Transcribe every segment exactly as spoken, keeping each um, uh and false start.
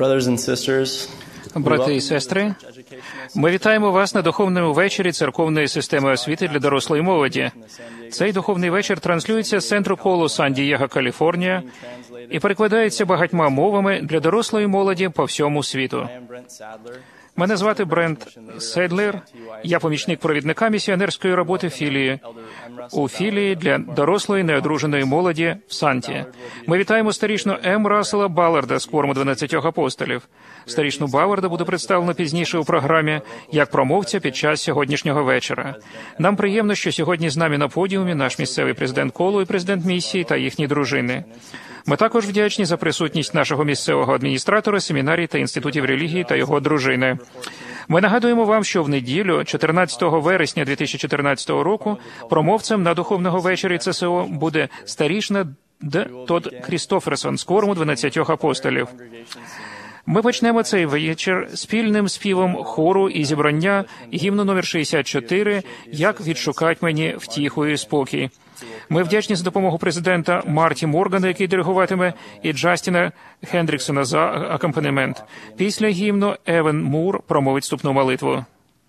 Брати і сестри, ми вітаємо вас на духовному вечорі церковної системи освіти для дорослої молоді. Цей духовний вечір транслюється з центру колу Сан-Дієго, Каліфорнія, і перекладається багатьма мовами для дорослої молоді по всьому світу. Мене звати Брент Седлер, я помічник провідника місіонерської роботи філії, у філії для дорослої неодруженої молоді в Санті. Ми вітаємо старішну М. Рассела Балларда з кворуму дванадцятьох апостолів. Старішну Балларда буде представлено пізніше у програмі як промовця під час сьогоднішнього вечора. Нам приємно, що сьогодні з нами на подіумі наш місцевий президент колу і президент місії та їхні дружини. Ми також вдячні за присутність нашого місцевого адміністратора, семінарій та інститутів релігії та його дружини. Ми нагадуємо вам, що в неділю, чотирнадцятого вересня дві тисячі чотирнадцятого року, промовцем на духовного вечорі ЦСО буде старішна Д. Тодд Крістоферсон з кворуму дванадцятьох апостолів. Ми почнемо цей вечір спільним співом хору і зібрання гімну номер шістдесят чотири «Як відшукать мені втіху і спокій». Ми вдячні за допомогу президента Марті Моргана, який диригуватиме, і Джастіна Хендріксона за акомпанемент. Після гімну Еван Мур промовить вступну молитву.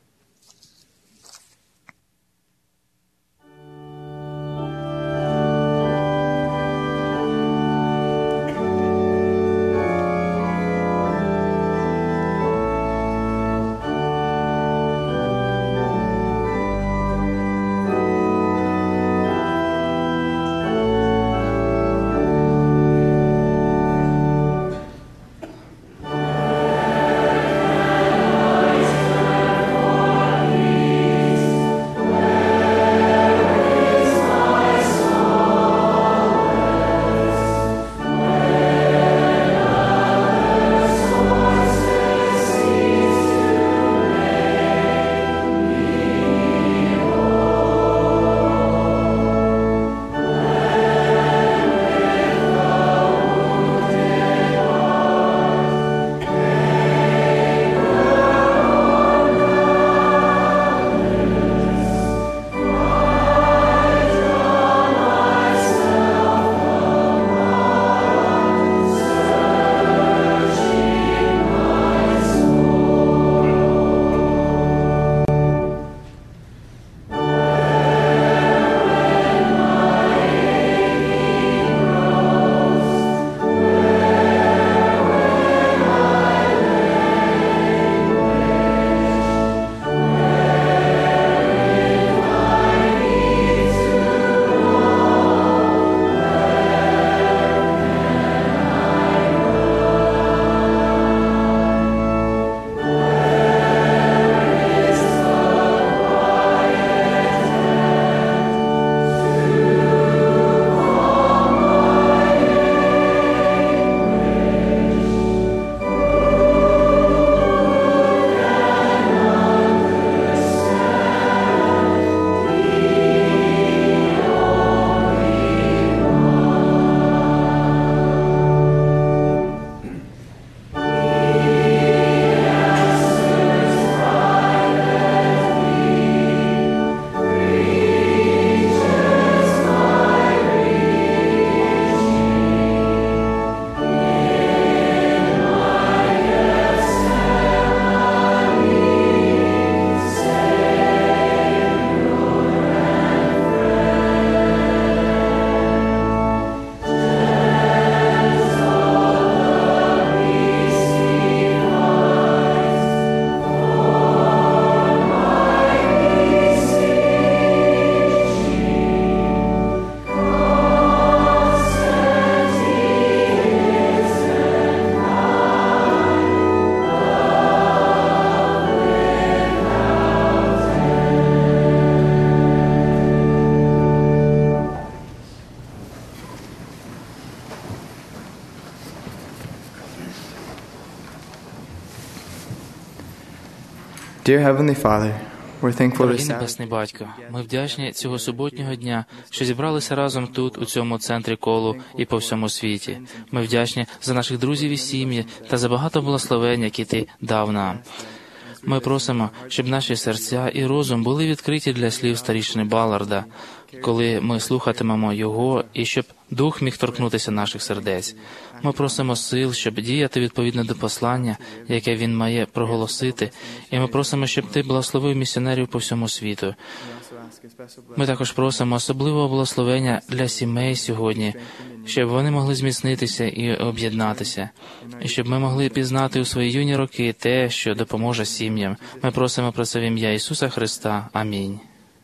Dear Heavenly Father, we're thankful to Дорогий Небесний Батько, ми вдячні цього суботнього дня, що зібралися разом тут, у цьому центрі колу і по всьому світі. Ми вдячні за наших друзів і сім'ї та за багато благословень, які Ти дав нам. Ми просимо, щоб наші серця і розум були відкриті для слів старішини Балларда. коли ми слухатимемо Його, і щоб Дух міг торкнутися наших сердець. Ми просимо сил, щоб діяти відповідно до послання, яке Він має проголосити, і ми просимо, щоб Ти благословив місіонерів по всьому світу. Ми також просимо особливого благословення для сімей сьогодні, щоб вони могли зміцнитися і об'єднатися, і щоб ми могли пізнати у свої юні роки те, що допоможе сім'ям. Ми просимо про це в ім'я Ісуса Христа. Амінь.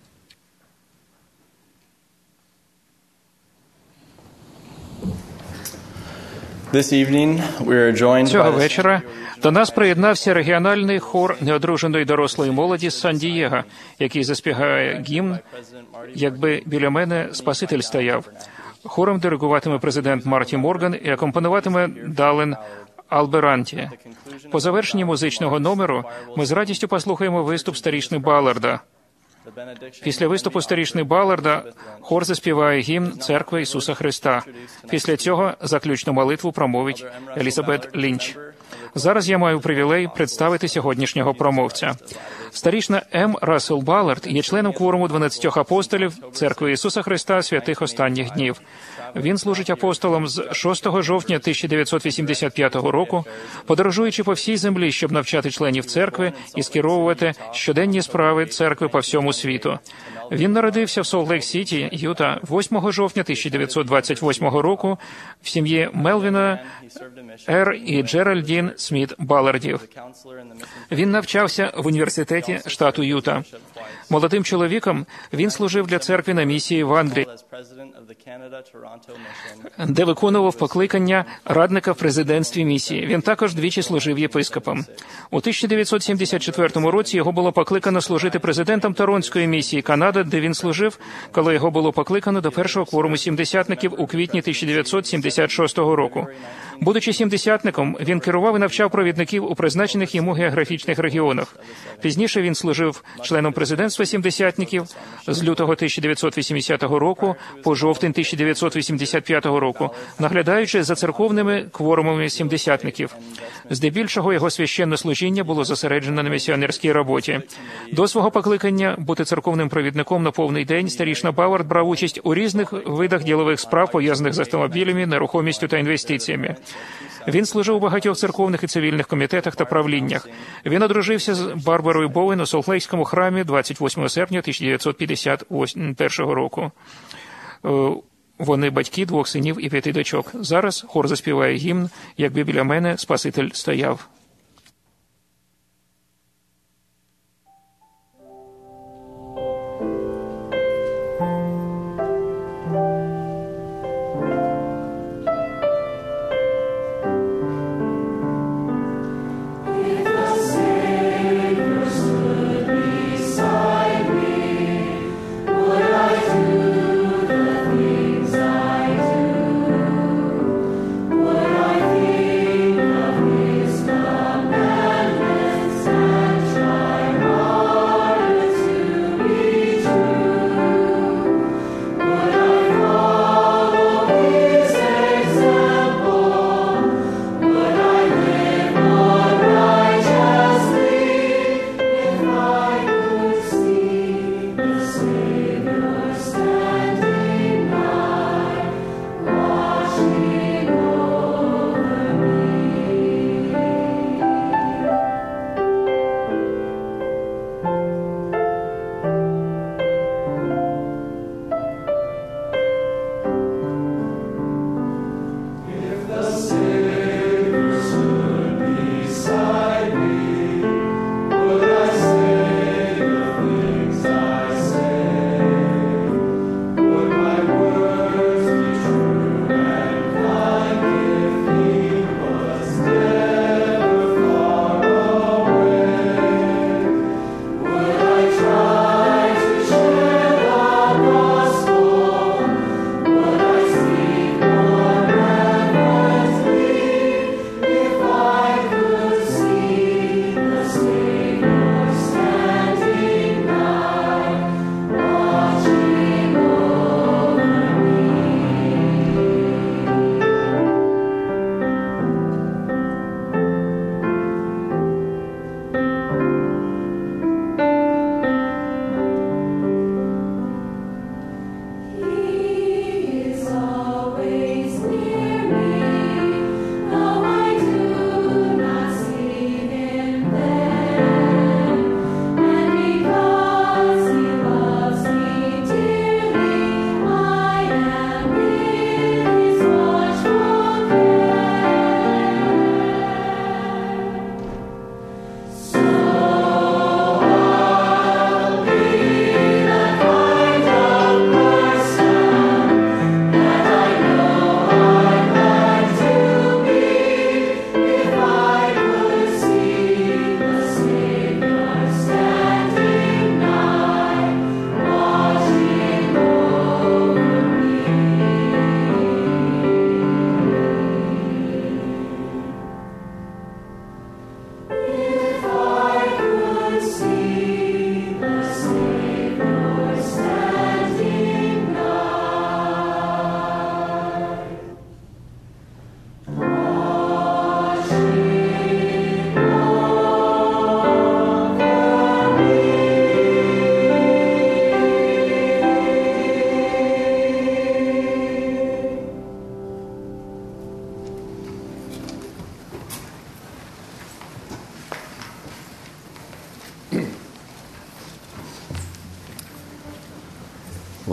Цього вечора до нас приєднався регіональний хор неодруженої дорослої молоді з Сан-Дієго, який заспіває гімн «Якби біля мене Спаситель стояв». Хором диригуватиме президент Марті Морган і акомпануватиме Дален Алберанті. По завершенні музичного номеру ми з радістю послухаємо виступ старішни Балларда. Після виступу старішни Балларда хор заспіває гімн Церкви Ісуса Христа. Після цього заключну молитву промовить Елізабет Лінч. Зараз я маю привілей представити сьогоднішнього промовця. Старішна М. Рассел Баллард є членом кворуму дванадцятьох апостолів Церкви Ісуса Христа святих останніх днів. Він служить апостолом з шостого жовтня тисяча дев'ятсот вісімдесят п'ятого року, подорожуючи по всій землі, щоб навчати членів церкви і скеровувати щоденні справи церкви по всьому світу. Він народився в Солт-Лейк-Сіті, Юта, восьмого жовтня тисяча дев'ятсот двадцять восьмого року в сім'ї Мелвіна Р. і Джеральдін Сміт Баллардів. Він навчався в університеті штату Юта. Молодим чоловіком він служив для церкви на місії в Англії, де виконував покликання радника в президентстві місії. Він також двічі служив єпископом. У тисяча дев'ятсот сімдесят четвертому році його було покликано служити президентом Торонтської місії Канади, де він служив, коли його було покликано до першого кворуму сімдесятників у квітні тисяча дев'ятсот сімдесят шостого року. Будучи сімдесятником, він керував і навчав провідників у призначених йому географічних регіонах. Пізніше він служив членом президентства сімдесятників з лютого тисяча дев'ятсот вісімдесятого року по жовтень тисяча дев'ятсот вісімдесят п'ятого року, наглядаючи за церковними кворумами сімдесятників. Здебільшого його священне служіння було зосереджено на місіонерській роботі. До свого покликання бути церковним провідником на повний день старішна Баллард брав участь у різних видах ділових справ, пов'язаних з автомобілями, нерухомістю та інвестиціями. Він служив у багатьох церковних і цивільних комітетах та правліннях. Він одружився з Барбарою Боуен у Солт-Лейкському храмі двадцять восьмого серпня тисяча дев'ятсот п'ятдесят першого року. Вони батьки двох синів і п'яти дочок. Зараз хор заспіває гімн «Якби біля мене Спаситель стояв». Would I think of His love?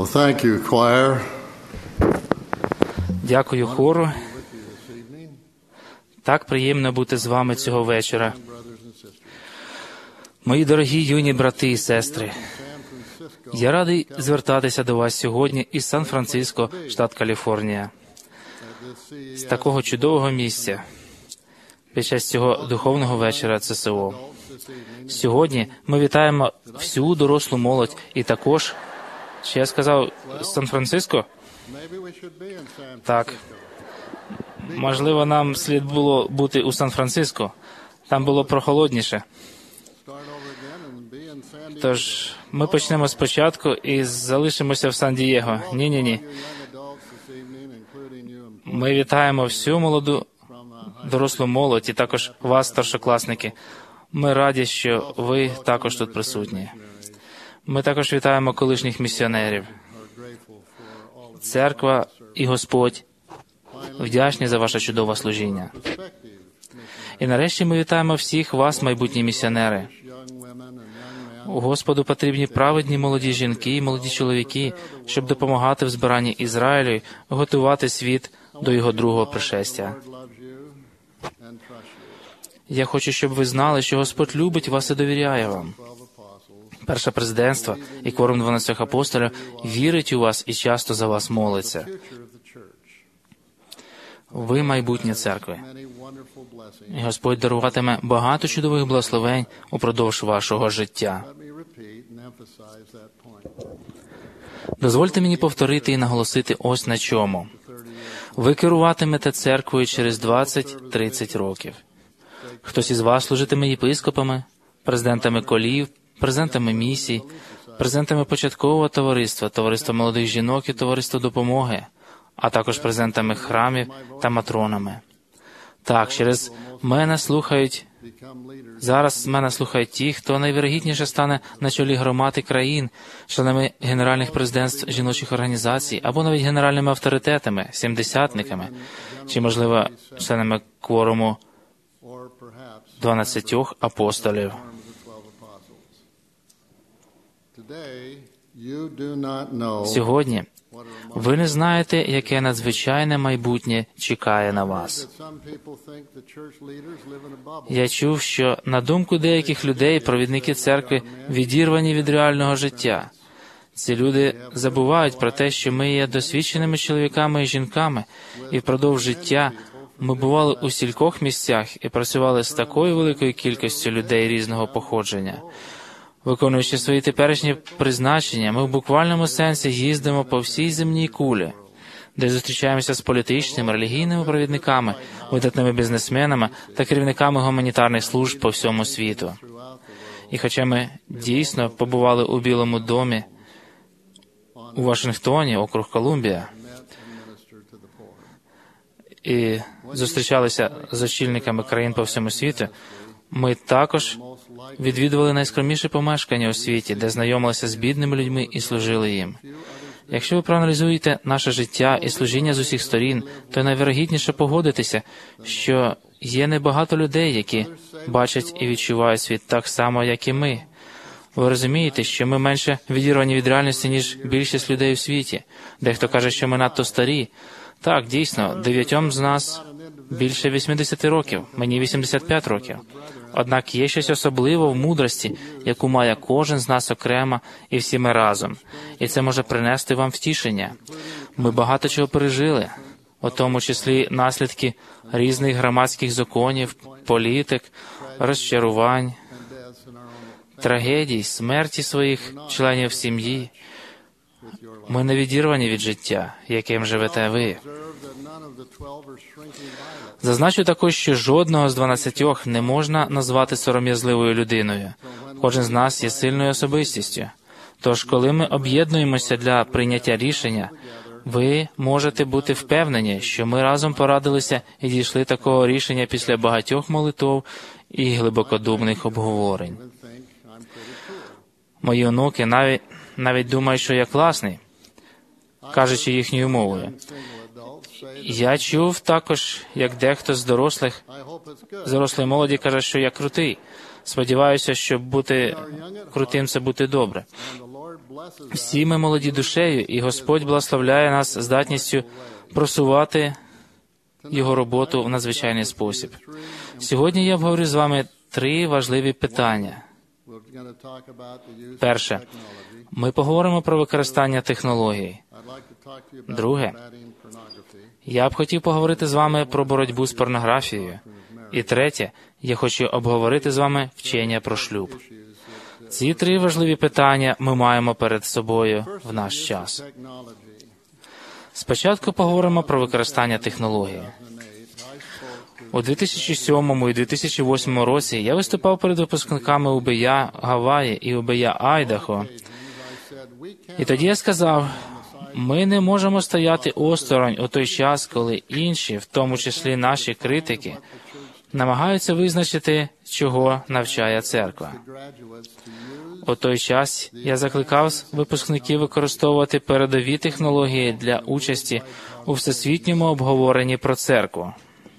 Well, thank you, choir. Дякую хору. Так приємно бути з вами цього вечора. Мої дорогі юні брати і сестри, я радий звертатися до вас сьогодні із Сан-Франциско, штат Каліфорнія, з такого чудового місця, під час цього духовного вечора ЦСО. Сьогодні ми вітаємо всю дорослу молодь і також, чи я сказав Сан-Франциско? Так. Можливо, нам слід було бути у Сан-Франциско. Там було прохолодніше. Тож, ми почнемо спочатку і залишимося в Сан-Дієго. Ні-ні-ні. Ми вітаємо всю молоду, дорослу молодь і також вас, старшокласники. Ми раді, що ви також тут присутні. Ми також вітаємо колишніх місіонерів. Церква і Господь вдячні за ваше чудове служіння. І нарешті ми вітаємо всіх вас, майбутні місіонери. Господу потрібні праведні молоді жінки і молоді чоловіки, щоб допомагати в збиранні Ізраїлю, готувати світ до його другого пришестя. Я хочу, щоб ви знали, що Господь любить вас і довіряє вам. Перше президентство і кворум дванадцятьох апостолів вірить у вас і часто за вас молиться. Ви майбутнє церкви. І Господь даруватиме багато чудових благословень упродовж вашого життя. Дозвольте мені повторити і наголосити ось на чому. Ви керуватимете церквою через двадцять-тридцять років. Хтось із вас служитиме єпископами, президентами колів, президентами місій, президентами початкового товариства, товариства молодих жінок і товариства допомоги, а також президентами храмів та матронами. Так, через мене слухають, зараз мене слухають ті, хто найвірогідніше стане на чолі громад і країн, членами генеральних президентств жіночих організацій, або навіть генеральними авторитетами, сімдесятниками, чи, можливо, членами кворуму дванадцятьох апостолів. Сьогодні ви не знаєте, яке надзвичайне майбутнє чекає на вас. Я чув, що, на думку деяких людей, провідники церкви відірвані від реального життя. Ці люди забувають про те, що ми є досвідченими чоловіками і жінками, і впродовж життя ми бували у стількох місцях і працювали з такою великою кількістю людей різного походження. Виконуючи свої теперішні призначення, ми в буквальному сенсі їздимо по всій земній кулі, де зустрічаємося з політичними, релігійними провідниками, видатними бізнесменами та керівниками гуманітарних служб по всьому світу. І хоча ми дійсно побували у Білому домі, у Вашингтоні, округ Колумбія, і зустрічалися з очільниками країн по всьому світу, ми також відвідували найскромніші помешкання у світі, де знайомилися з бідними людьми і служили їм. Якщо ви проаналізуєте наше життя і служіння з усіх сторін, то найвірогідніше погодитися, що є небагато людей, які бачать і відчувають світ так само, як і ми. Ви розумієте, що ми менше відірвані від реальності, ніж більшість людей у світі. Дехто каже, що ми надто старі. Так, дійсно, дев'ятьом з нас більше вісімдесят років, мені вісімдесят п'ять років. Однак є щось особливе в мудрості, яку має кожен з нас окремо і всі ми разом. І це може принести вам втішення. Ми багато чого пережили, у тому числі наслідки різних громадських законів, політик, розчарувань, трагедій, смерті своїх членів сім'ї. Ми не відірвані від життя, яким живете ви. Зазначу також, що жодного з дванадцятьох не можна назвати сором'язливою людиною. Кожен з нас є сильною особистістю. Тож, коли ми об'єднуємося для прийняття рішення, ви можете бути впевнені, що ми разом порадилися і дійшли такого рішення після багатьох молитов і глибокодумних обговорень. Мої онуки навіть, навіть думають, що я класний, кажучи їхньою мовою. Я чув також, як дехто з дорослих, з дорослої молоді каже, що я крутий. Сподіваюся, що бути крутим – це бути добре. Всі ми молоді душею, і Господь благословляє нас здатністю просувати Його роботу в надзвичайний спосіб. Сьогодні я обговорю з вами три важливі питання. Перше. Ми поговоримо про використання технологій. Друге. Я б хотів поговорити з вами про боротьбу з порнографією. І третє. Я хочу обговорити з вами вчення про шлюб. Ці три важливі питання ми маємо перед собою в наш час. Спочатку поговоримо про використання технологій. У дві тисячі сьомому і дві тисячі восьмому році я виступав перед випускниками УБЯ Гаваї і УБЯ Айдахо. І тоді я сказав, ми не можемо стояти осторонь у той час, коли інші, в тому числі наші критики, намагаються визначити, чого навчає церква. У той час я закликав випускників використовувати передові технології для участі у всесвітньому обговоренні про церкву.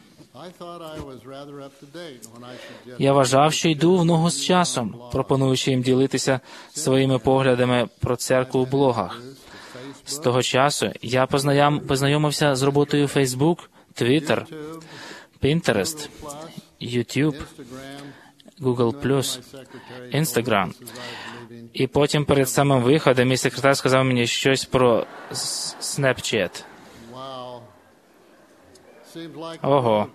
Я вважав, що йду в ногу з часом, пропонуючи їм ділитися своїми поглядами про церкву в блогах. З того часу я познайомився з роботою Facebook, Twitter, Pinterest, YouTube, Google+, Instagram. І потім перед самим виходом мій секретар сказав мені щось про Snapchat. Ого.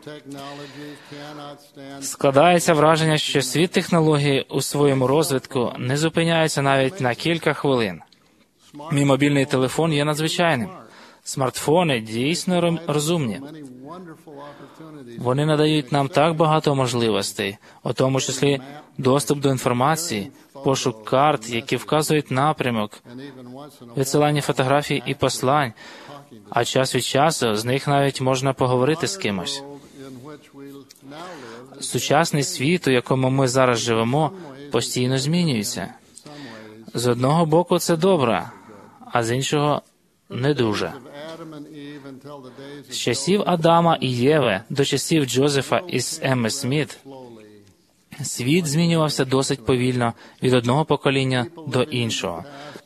Складається враження, що світ технологій у своєму розвитку не зупиняється навіть на кілька хвилин. Мій мобільний телефон є надзвичайним. Смартфони дійсно розумні. Вони надають нам так багато можливостей, у тому числі доступ до інформації, пошук карт, які вказують напрямок, відсилання фотографій і послань, а час від часу з них навіть можна поговорити з кимось. Сучасний світ, у якому ми зараз живемо, постійно змінюється. З одного боку це добре, а з іншого не дуже. З часів Адама і Єви до часів Джозефа із Емми Сміт світ змінювався досить повільно від одного покоління до іншого.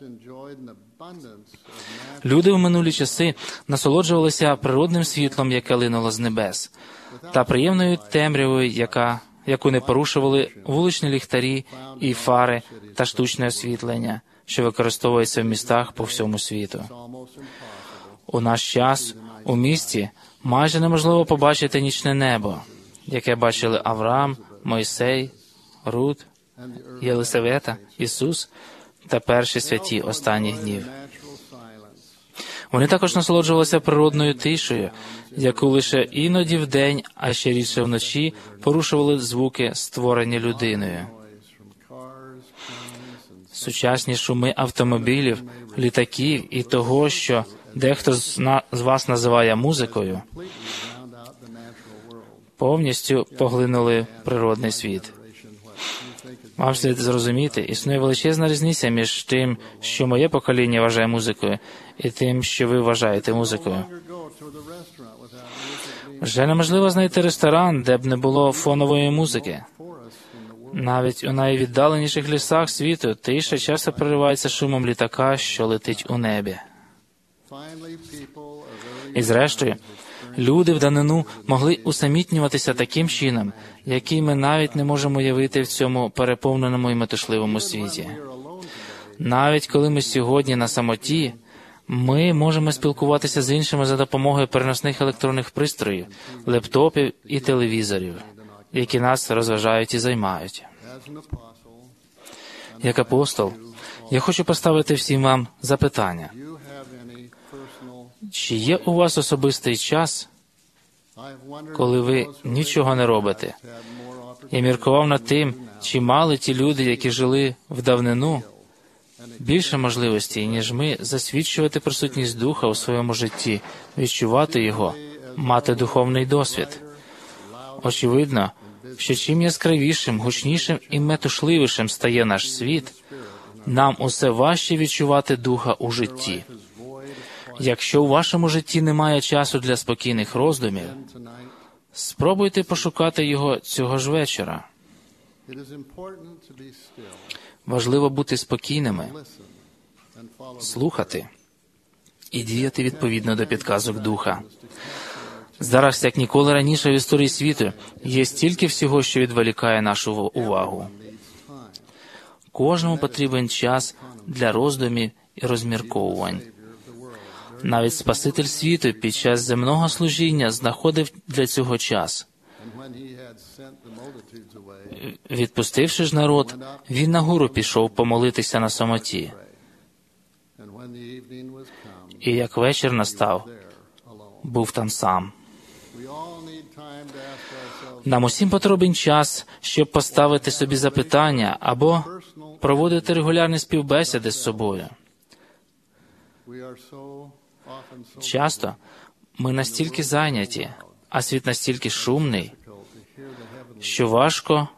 Люди в минулі часи насолоджувалися природним світлом, яке линуло з небес, та приємною темрявою, яка, яку не порушували вуличні ліхтарі і фари та штучне освітлення, що використовується в містах по всьому світу. У наш час у місті майже неможливо побачити нічне небо, яке бачили Авраам, Мойсей, Рут, Єлисавета, Ісус та перші святі останніх днів. Вони також насолоджувалися природною тишею, яку лише іноді вдень, а ще рідше вночі, порушували звуки, створені людиною. Сучасні шуми автомобілів, літаків і того, що дехто з, на... з вас називає музикою, повністю поглинули природний світ. Вам слід зрозуміти, існує величезна різниця між тим, що моє покоління вважає музикою, і тим, що ви вважаєте музикою. Вже неможливо знайти ресторан, де б не було фонової музики. Навіть у найвіддаленіших лісах світу тиша часто проривається шумом літака, що летить у небі. І зрештою, люди в данину могли усамітнюватися таким чином, який ми навіть не можемо уявити в цьому переповненому і метушливому світі. Навіть коли ми сьогодні на самоті, ми можемо спілкуватися з іншими за допомогою переносних електронних пристроїв, лептопів і телевізорів, які нас розважають і займають. Як апостол, я хочу поставити всім вам запитання. Чи є у вас особистий час, коли ви нічого не робите? Я міркував над тим, чи мали ті люди, які жили в давнину, більше можливостей, ніж ми, засвідчувати присутність Духа у своєму житті, відчувати Його, мати духовний досвід. Очевидно, що чим яскравішим, гучнішим і метушливішим стає наш світ, нам усе важче відчувати Духа у житті. Якщо у вашому житті немає часу для спокійних роздумів, спробуйте пошукати його цього ж вечора. Важливо бути спокійними слухати і діяти відповідно до підказок Духа. Зараз, як ніколи раніше в історії світу, є стільки всього, що відволікає нашу увагу. Кожному потрібен час для роздумів і розмірковувань. Навіть Спаситель світу під час земного служіння знаходив для цього час. Відпустивши ж народ, він на гору пішов помолитися на самоті. І як вечір настав, був там сам. Нам усім потрібен час, щоб поставити собі запитання або проводити регулярні співбесіди з собою. Часто ми настільки зайняті, а світ настільки шумний, що важко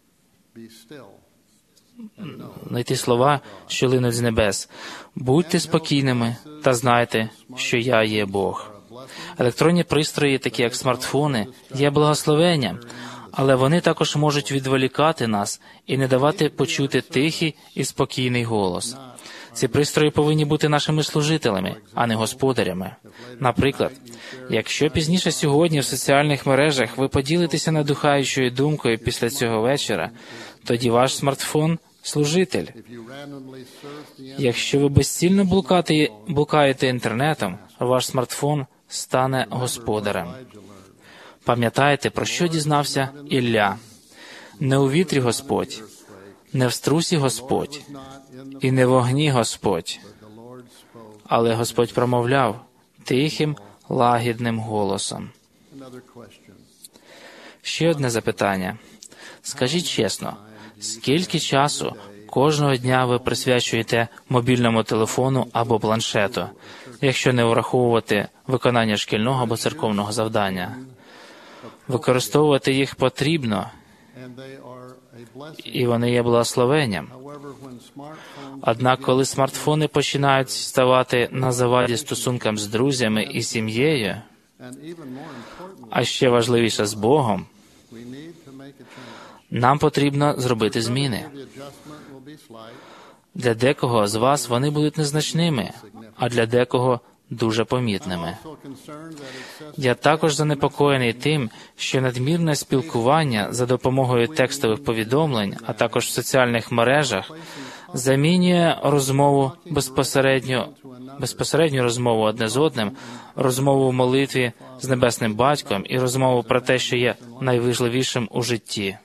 знайти слова, що линуть з небес. Будьте спокійними та знайте, що я є Бог. Електронні пристрої, такі як смартфони, є благословенням, але вони також можуть відволікати нас і не давати почути тихий і спокійний голос. Ці пристрої повинні бути нашими служителями, а не господарями. Наприклад, якщо пізніше сьогодні в соціальних мережах ви поділитеся надихаючою думкою після цього вечора, тоді ваш смартфон – служитель. Якщо ви безцільно блукати, блукаєте інтернетом, ваш смартфон стане господарем. Пам'ятаєте, про що дізнався Ілля? Не у вітрі Господь, не в струсі Господь, і не в огні Господь. Але Господь промовляв тихим, лагідним голосом. Ще одне запитання. Скажіть чесно, скільки часу кожного дня ви присвячуєте мобільному телефону або планшету, якщо не враховувати виконання шкільного або церковного завдання? Використовувати їх потрібно, і вони є благословенням. Однак, коли смартфони починають ставати на заваді стосункам з друзями і сім'єю, а ще важливіше з Богом, нам потрібно зробити зміни. Для декого з вас вони будуть незначними, а для декого дуже помітними. Я також занепокоєний тим, що надмірне спілкування за допомогою текстових повідомлень, а також в соціальних мережах, замінює розмову безпосередньо, безпосередню розмову одне з одним, розмову в молитві з Небесним Батьком і розмову про те, що є найважливішим у житті.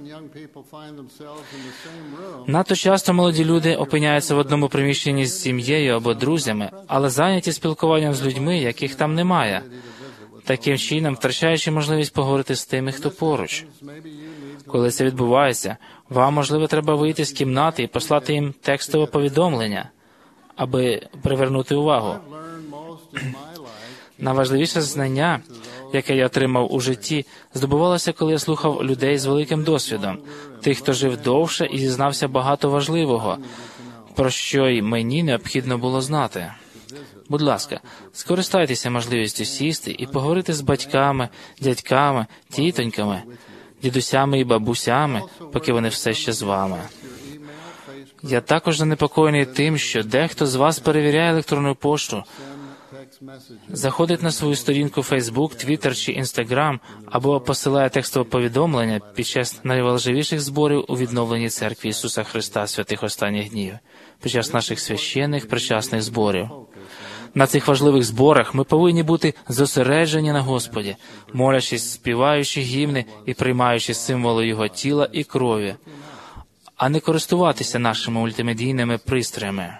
Надто часто молоді люди опиняються в одному приміщенні з сім'єю або друзями, але зайняті спілкуванням з людьми, яких там немає, таким чином втрачаючи можливість поговорити з тими, хто поруч. Коли це відбувається, вам, можливо, треба вийти з кімнати і послати їм текстове повідомлення, аби привернути увагу. Найважливіше знання, яке я отримав у житті, здобувалося, коли я слухав людей з великим досвідом, тих, хто жив довше і дізнався багато важливого, про що й мені необхідно було знати. Будь ласка, скористайтеся можливістю сісти і поговорити з батьками, дядьками, тітоньками, дідусями і бабусями, поки вони все ще з вами. Я також занепокоєний тим, що дехто з вас перевіряє електронну пошту, заходить на свою сторінку Facebook, Twitter чи Instagram або посилає текстове повідомлення під час найважливіших зборів у відновленні Церкви Ісуса Христа святих останніх днів, під час наших священних причасних зборів. На цих важливих зборах ми повинні бути зосереджені на Господі, молячись, співаючи гімни і приймаючи символи Його тіла і крові, а не користуватися нашими мультимедійними пристроями.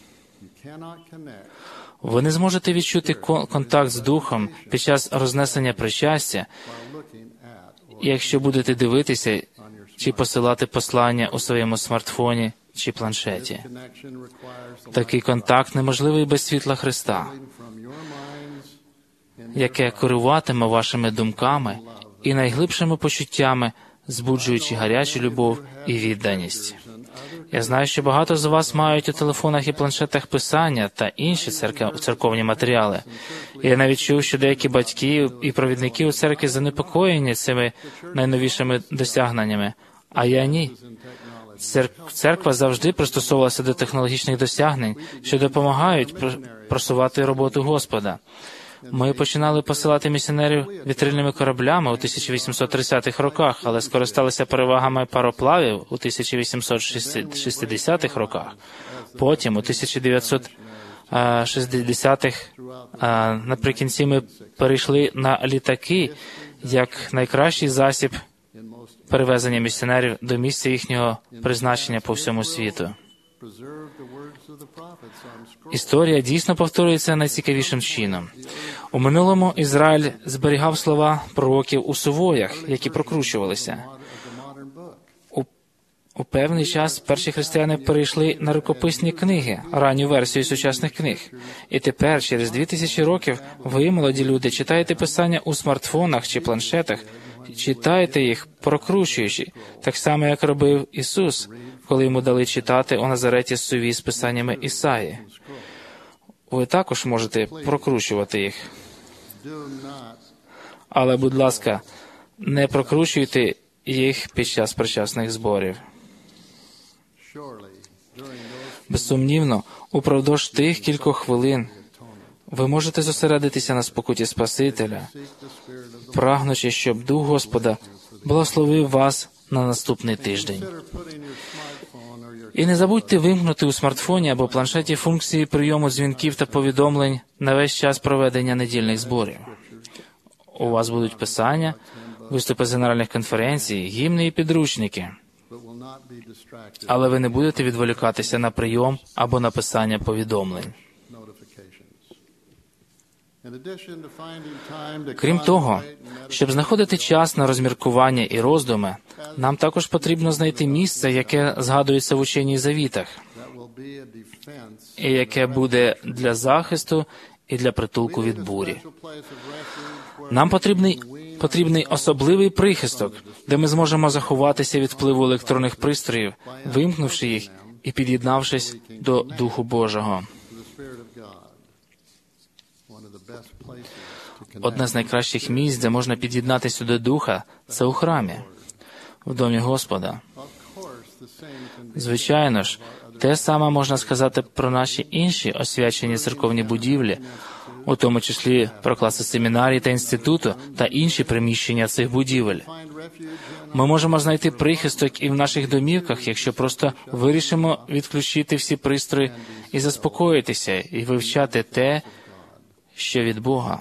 Ви не зможете відчути контакт з Духом під час рознесення причастя, якщо будете дивитися чи посилати послання у своєму смартфоні чи планшеті. Такий контакт неможливий без світла Христа, яке керуватиме вашими думками і найглибшими почуттями, збуджуючи гарячу любов і відданість. Я знаю, що багато з вас мають у телефонах і планшетах писання та інші церковні матеріали. І я навіть чув, що деякі батьки і провідники у церкві занепокоєні цими найновішими досягненнями, а я ні. Церква завжди пристосовувалася до технологічних досягнень, що допомагають просувати роботу Господа. Ми починали посилати місіонерів вітрильними кораблями у тисяча вісімсот тридцятих роках, але скористалися перевагами пароплавів у тисяча вісімсот шістдесятих роках. Потім, у тисяча дев'ятсот шістдесятих, наприкінці ми перейшли на літаки як найкращий засіб перевезення місіонерів до місця їхнього призначення по всьому світу. Історія дійсно повторюється найцікавішим чином. У минулому Ізраїль зберігав слова пророків у сувоях, які прокручувалися. У, у певний час перші християни перейшли на рукописні книги, ранню версію сучасних книг. І тепер, через дві тисячі років, ви, молоді люди, читаєте писання у смартфонах чи планшетах, читаєте їх, прокручуючи, так само, як робив Ісус, коли йому дали читати у Назареті сувій з писаннями Ісаї. Ви також можете прокручувати їх. Але, будь ласка, не прокручуйте їх під час причасних зборів. Безсумнівно, упродовж тих кількох хвилин ви можете зосередитися на спокуті Спасителя, прагнучи, щоб Дух Господа благословив вас на наступний тиждень. І не забудьте вимкнути у смартфоні або планшеті функції прийому дзвінків та повідомлень на весь час проведення недільних зборів. У вас будуть писання, виступи з генеральних конференцій, гімни і підручники. Але ви не будете відволікатися на прийом або на писання повідомлень. Крім того, щоб знаходити час на розміркування і роздуми, нам також потрібно знайти місце, яке згадується в Ученні Завітах, і яке буде для захисту і для притулку від бурі. Нам потрібний, потрібний особливий прихисток, де ми зможемо заховатися від впливу електронних пристроїв, вимкнувши їх і під'єднавшись до Духу Божого. Одне з найкращих місць, де можна під'єднатися до Духа, це у храмі, в домі Господа. Звичайно ж, те саме можна сказати про наші інші освячені церковні будівлі, у тому числі про класи семінарії та інституту та інші приміщення цих будівель. Ми можемо знайти прихисток і в наших домівках, якщо просто вирішимо відключити всі пристрої і заспокоїтися, і вивчати те, що від Бога.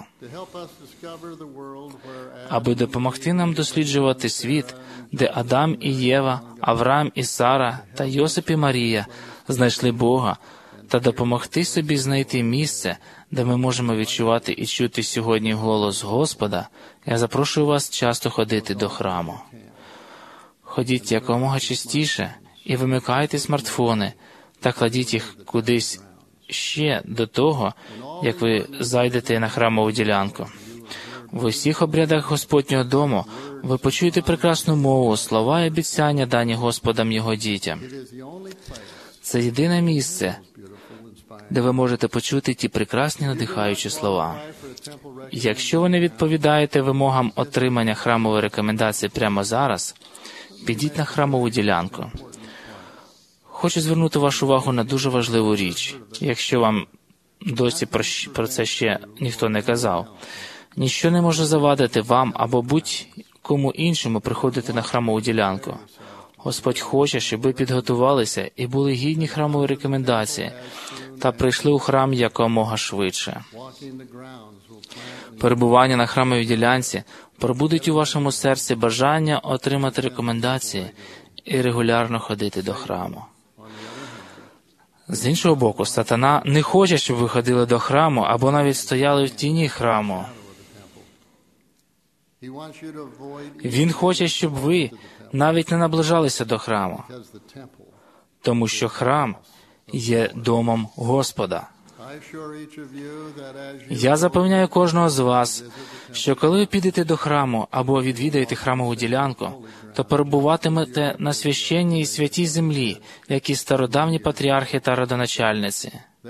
Аби допомогти нам досліджувати світ, де Адам і Єва, Авраам і Сара та Йосип і Марія знайшли Бога, та допомогти собі знайти місце, де ми можемо відчувати і чути сьогодні голос Господа, я запрошую вас часто ходити до храму. Ходіть якомога частіше і вимикайте смартфони та кладіть їх кудись ще до того, як ви зайдете на храмову ділянку. В усіх обрядах Господнього дому ви почуєте прекрасну мову, слова і обіцяння, дані Господом Його дітям. Це єдине місце, де ви можете почути ті прекрасні надихаючі слова. Якщо ви не відповідаєте вимогам отримання храмової рекомендації прямо зараз, підіть на храмову ділянку. Хочу звернути вашу увагу на дуже важливу річ, якщо вам досі про це ще ніхто не казав. Ніщо не може завадити вам або будь-кому іншому приходити на храмову ділянку. Господь хоче, щоб ви підготувалися і були гідні храмової рекомендації та прийшли у храм якомога швидше. Перебування на храмовій ділянці пробудить у вашому серці бажання отримати рекомендації і регулярно ходити до храму. З іншого боку, сатана не хоче, щоб ви ходили до храму або навіть стояли в тіні храму. Він хоче, щоб ви навіть не наближалися до храму, тому що храм є домом Господа. Я запевняю кожного з вас, що коли ви підете до храму або відвідаєте храмову ділянку, то перебуватимете на священній і святій землі, як і стародавні патріархи та родоначальниці.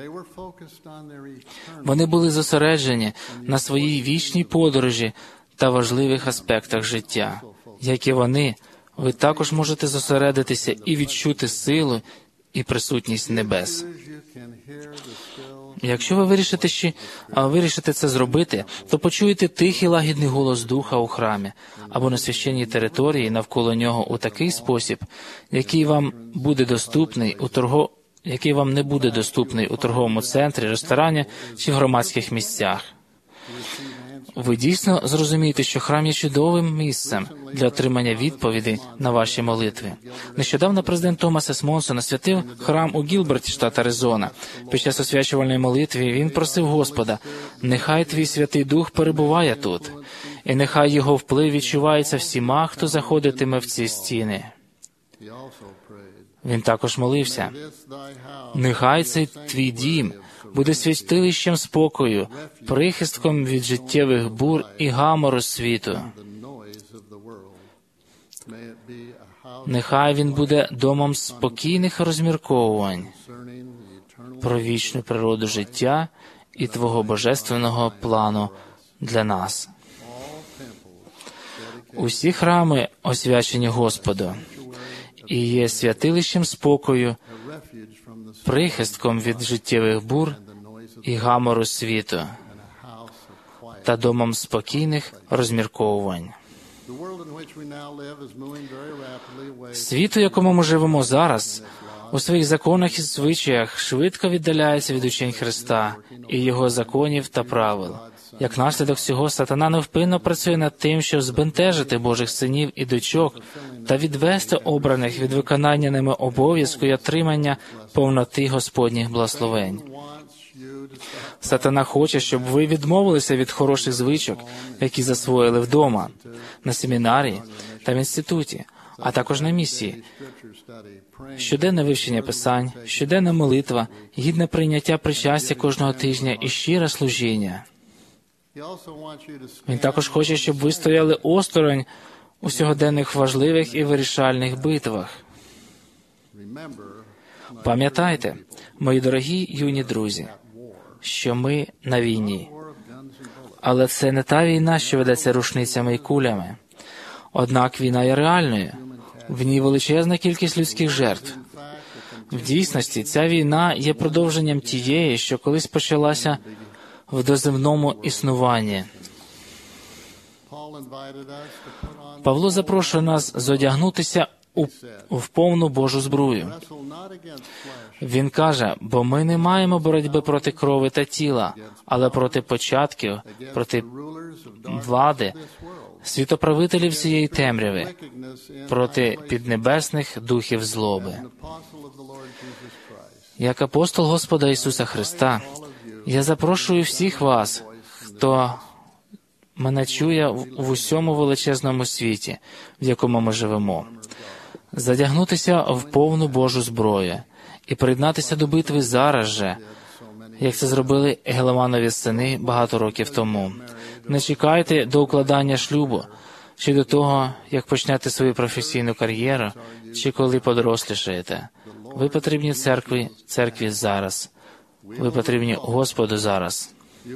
Вони були зосереджені на своїй вічній подорожі та важливих аспектах життя, як і вони, ви також можете зосередитися і відчути силу і присутність небес. Якщо ви вирішите, що, а, вирішите це зробити, то почуєте тихий лагідний голос Духа у храмі або на священній території навколо нього у такий спосіб, який вам буде доступний у торго... який вам не буде доступний у торговому центрі, ресторані чи в громадських місцях. Ви дійсно зрозумієте, що храм є чудовим місцем для отримання відповідей на ваші молитви. Нещодавно президент Томас С. Монсон освятив храм у Гілберті, штат Аризона. Під час освячувальної молитви він просив Господа: «Нехай Твій Святий Дух перебуває тут, і нехай Його вплив відчувається всіма, хто заходитиме в ці стіни». Він також молився: «Нехай цей Твій дім буде святилищем спокою, прихистком від життєвих бур і гамору світу. Нехай він буде домом спокійних розмірковувань про вічну природу життя і Твого божественного плану для нас». Усі храми освячені Господу і є святилищем спокою, прихистком від життєвих бур і гамору світу та домом спокійних розмірковувань. Світ, у якому ми живемо зараз, у своїх законах і звичаях швидко віддаляється від учень Христа і Його законів та правил. Як наслідок цього, сатана невпинно працює над тим, щоб збентежити Божих синів і дочок та відвести обраних від виконання ними обов'язку і отримання повноти Господніх благословень. Сатана хоче, щоб ви відмовилися від хороших звичок, які засвоїли вдома, на семінарі та в інституті, а також на місії. Щоденне вивчення Писань, щоденна молитва, гідне прийняття причастя кожного тижня і щире служіння. Він також хоче, щоб ви стояли осторонь у сьогоденних важливих і вирішальних битвах. Пам'ятайте, мої дорогі юні друзі, що ми на війні. Але це не та війна, що ведеться рушницями і кулями. Однак війна є реальною. В ній величезна кількість людських жертв. В дійсності, ця війна є продовженням тієї, що колись почалася в доземному існуванні. Павло запрошує нас зодягнутися у, в повну Божу зброю. Він каже: «Бо ми не маємо боротьби проти крови та тіла, але проти початків, проти влади, світоправителів цієї темряви, проти піднебесних духів злоби». Як апостол Господа Ісуса Христа, я запрошую всіх вас, хто мене чує в усьому величезному світі, в якому ми живемо, задягнутися в повну Божу зброю і приєднатися до битви зараз же, як це зробили Гелеманові сини багато років тому. Не чекайте до укладання шлюбу, чи до того, як почнете свою професійну кар'єру, чи коли подорослішаєте. Ви потрібні церкві, церкві зараз. Ви потрібні Господу зараз.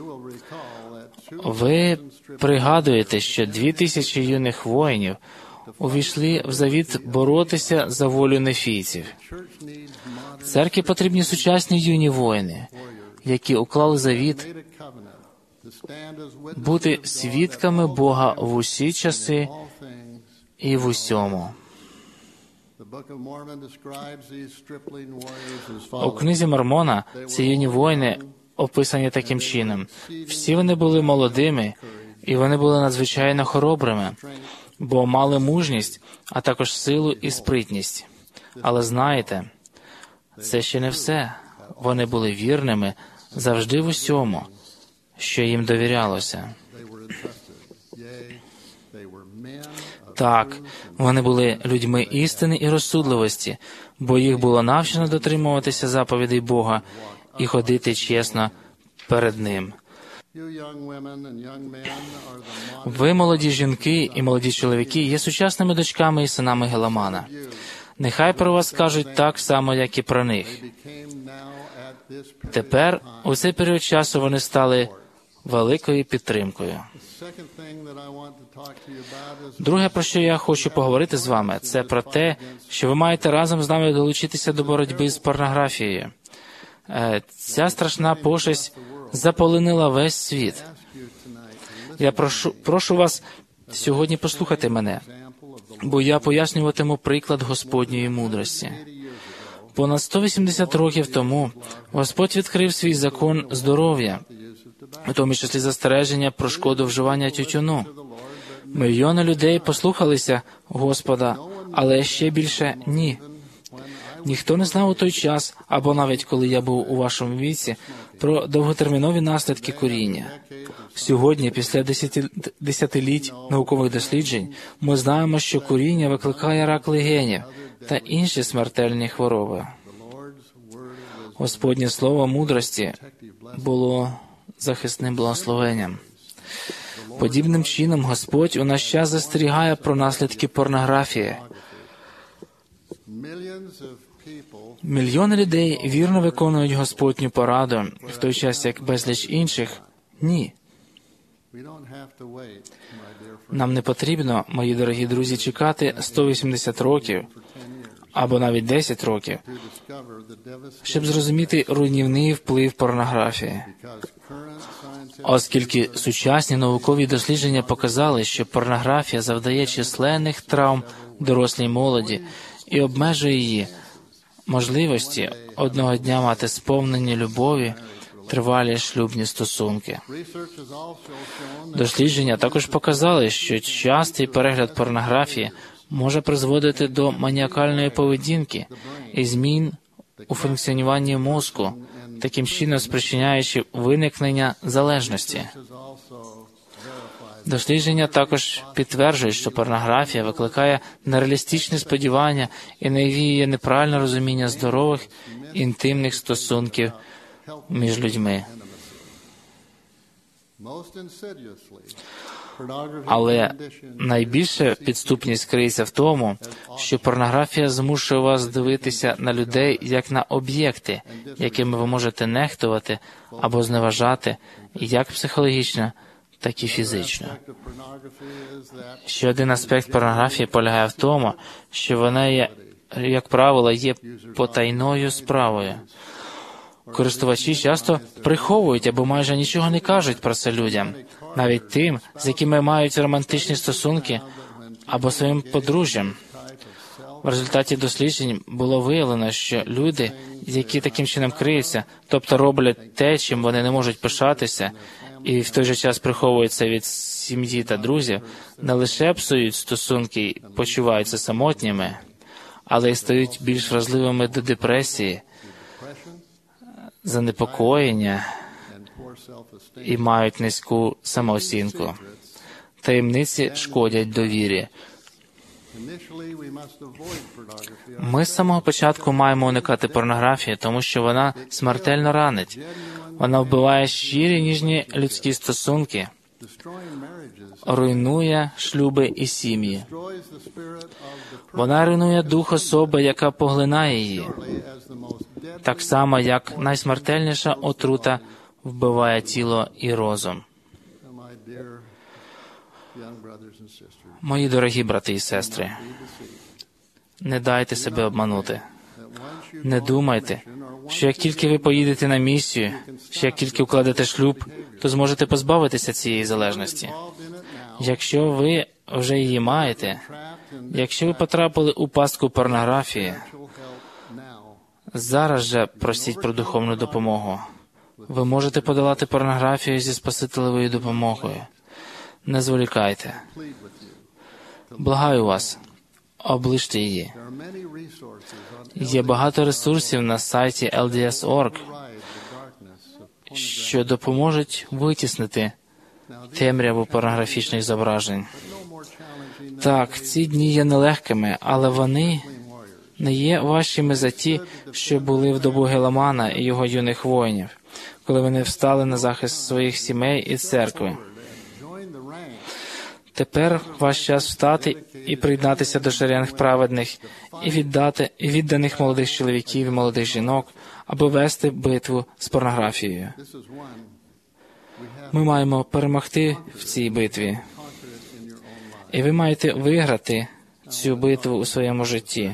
Ви пригадуєте, що дві тисячі юних воїнів увійшли в завіт боротися за волю нефійців. Церкві потрібні сучасні юні воїни, які уклали завіт бути свідками Бога в усі часи і в усьому. У книзі Мормона ці юні воїни описані таким чином. Всі вони були молодими, і вони були надзвичайно хоробрими, бо мали мужність, а також силу і спритність. Але знаєте, це ще не все. Вони були вірними завжди в усьому, що їм довірялося. Так, вони були людьми істини і розсудливості, бо їх було навчено дотримуватися заповідей Бога і ходити чесно перед Ним. Ви, молоді жінки і молоді чоловіки, є сучасними дочками і синами Гелемана. Нехай про вас кажуть так само, як і про них. Тепер, у цей період часу, вони стали великою підтримкою. Друге, про що я хочу поговорити з вами, це про те, що ви маєте разом з нами долучитися до боротьби з порнографією. Ця страшна пошесть заполонила весь світ. Я прошу, прошу вас сьогодні послухати мене, бо я пояснюватиму приклад Господньої мудрості. Понад сто вісімдесят років тому Господь відкрив свій закон здоров'я, у тому числі застереження про шкоду вживання тютюну. Мільйони людей послухалися Господа, але ще більше – ні. Ніхто не знав у той час, або навіть коли я був у вашому віці, про довготермінові наслідки куріння. Сьогодні, після десятиліть наукових досліджень, ми знаємо, що куріння викликає рак легенів та інші смертельні хвороби. Господнє слово мудрості було захисним благословенням. Подібним чином Господь у наш час застерігає про наслідки порнографії. Мільйони людей вірно виконують Господню пораду, в той час як безліч інших – ні. Нам не потрібно, мої дорогі друзі, чекати сто вісімдесят років, або навіть десять років, щоб зрозуміти руйнівний вплив порнографії. Оскільки сучасні наукові дослідження показали, що порнографія завдає численних травм дорослій молоді і обмежує її можливості одного дня мати сповнені любові, тривалі шлюбні стосунки. Дослідження також показали, що частий перегляд порнографії може призводити до маніакальної поведінки і змін у функціонуванні мозку, таким чином спричиняючи виникнення залежності. Дослідження також підтверджують, що порнографія викликає нереалістичні сподівання і навіює неправильне розуміння здорових інтимних стосунків між людьми. Але найбільша підступність криється в тому, що порнографія змушує вас дивитися на людей як на об'єкти, якими ви можете нехтувати або зневажати, як психологічно, так і фізично. Ще один аспект порнографії полягає в тому, що вона, є, як правило, є потайною справою. Користувачі часто приховують або майже нічого не кажуть про це людям, навіть тим, з якими мають романтичні стосунки, або своїм подружжям. В результаті досліджень було виявлено, що люди, які таким чином криються, тобто роблять те, чим вони не можуть пишатися, і в той же час приховуються від сім'ї та друзів, не лише псують стосунки і почуваються самотніми, але й стають більш вразливими до депресії, занепокоєння і мають низьку самооцінку. Таємниці шкодять довірі. Ми з самого початку маємо уникати порнографії, тому що вона смертельно ранить. Вона вбиває щирі ніжні людські стосунки, руйнує шлюби і сім'ї. Вона руйнує дух особи, яка поглинає її. Так само, як найсмертельніша отрута вбиває тіло і розум. Мої дорогі брати і сестри, не дайте себе обманути. Не думайте, що як тільки ви поїдете на місію, що як тільки укладете шлюб, то зможете позбавитися цієї залежності. Якщо ви вже її маєте, якщо ви потрапили у пастку порнографії, зараз же просіть про духовну допомогу. Ви можете подолати порнографію зі спасителевою допомогою. Не зволікайте. Благаю вас, оближте її. Є багато ресурсів на сайті ел ді ес крапка орг, що допоможуть витіснити темряву порнографічних зображень. Так, ці дні є нелегкими, але вони не є важчими за ті, що були в добу Геламана і його юних воїнів, коли вони встали на захист своїх сімей і церкви. Тепер ваш час встати і приєднатися до шеренг праведних і віддати і відданих молодих чоловіків і молодих жінок, аби вести битву з порнографією. Ми маємо перемогти в цій битві. І ви маєте виграти цю битву у своєму житті.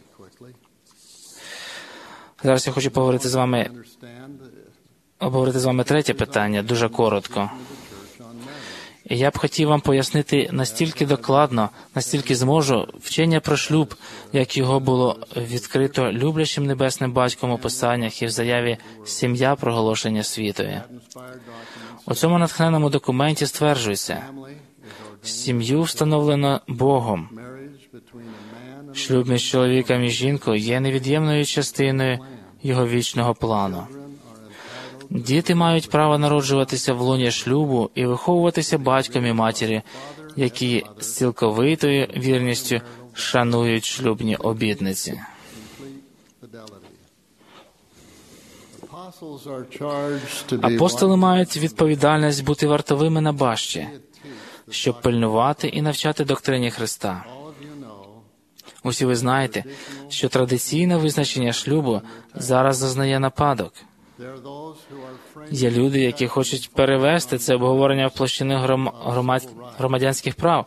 Зараз я хочу поговорити з вами, обговорити з вами третє питання, дуже коротко. І я б хотів вам пояснити настільки докладно, настільки зможу, вчення про шлюб, як його було відкрито люблячим небесним батьком у писаннях і в заяві «Сім'я проголошення світові». У цьому натхненному документі стверджується, сім'ю встановлено Богом. Шлюб між чоловіком і жінкою є невід'ємною частиною його вічного плану. Діти мають право народжуватися в лоні шлюбу і виховуватися батьком і матір'ю, які з цілковитою вірністю шанують шлюбні обітниці. Апостоли мають відповідальність бути вартовими на башті, щоб пильнувати і навчати доктрині Христа. Усі ви знаєте, що традиційне визначення шлюбу зараз зазнає нападок. Є люди, які хочуть перевести це обговорення в площину гром... громад... громадянських прав.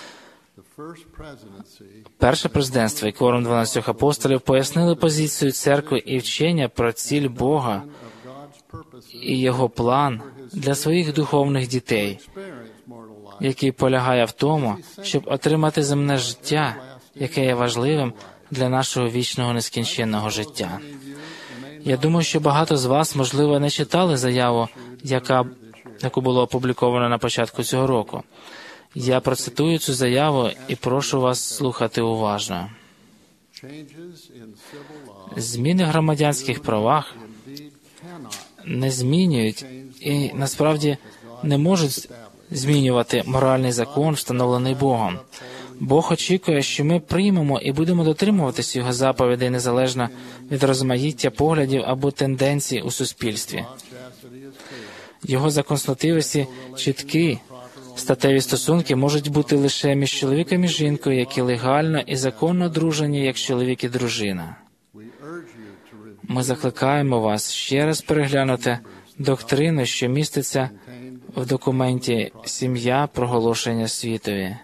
Перше президентство і кворум дванадцятьох апостолів пояснили позицію церкви і вчення про ціль Бога і Його план для своїх духовних дітей, який полягає в тому, щоб отримати земне життя, яке є важливим для нашого вічного нескінченного життя. Я думаю, що багато з вас, можливо, не читали заяву, яка, яку було опубліковано на початку цього року. Я процитую цю заяву і прошу вас слухати уважно. Зміни в громадянських правах не змінюють і, насправді, не можуть змінювати моральний закон, встановлений Богом. Бог очікує, що ми приймемо і будемо дотримуватися Його заповідей незалежно від розмаїття поглядів або тенденцій у суспільстві. Його законстативості чіткі. Статеві стосунки можуть бути лише між чоловіком і жінкою, які легально і законно одружені, як чоловік і дружина. Ми закликаємо вас ще раз переглянути доктрину, що міститься в документі «Сім'я проголошення світові»,